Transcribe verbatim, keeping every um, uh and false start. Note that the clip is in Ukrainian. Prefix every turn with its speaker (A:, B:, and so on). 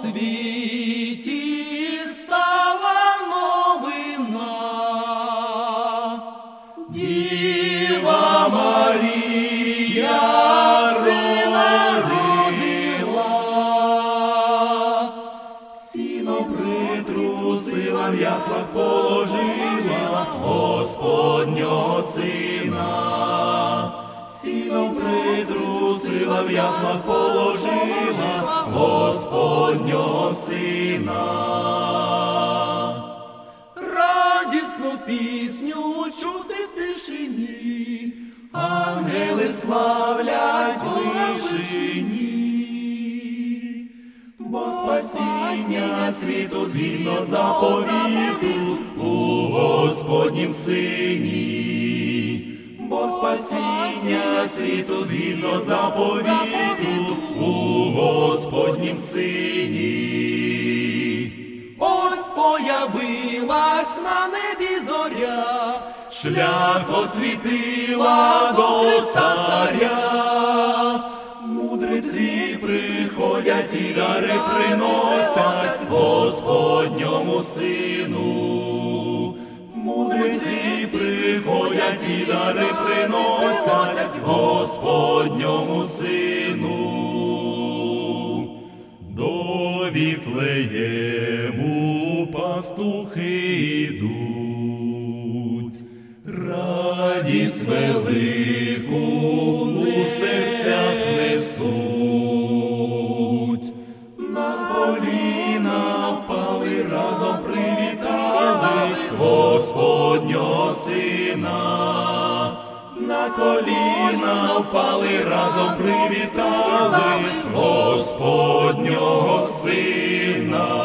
A: світі стала новина. Діва Марія сина родила, сіно притрусила, в яслах положила Господнього сина. Сіно притрусила, в яслах положила Господнього сина. Радісну пісню чути в тишині, ангели славлять вишині. Бо спасіння світу згідно заповіту у Господнім Сині. Бо спасіння світу згідно заповіту у Господнім Сині. Ось появилась на небі зоря, шлях освітила до царя. Мудреці приходять і дари приносять Господньому Сину. Мудреці приходять і дари приносять Господньому Сину. До Віфлеєму пастухи йдуть, радість велику у серцях несуть. На коліна впали, разом привітали Господнього Сина. На коліна впали, разом привітали Господнього Сина.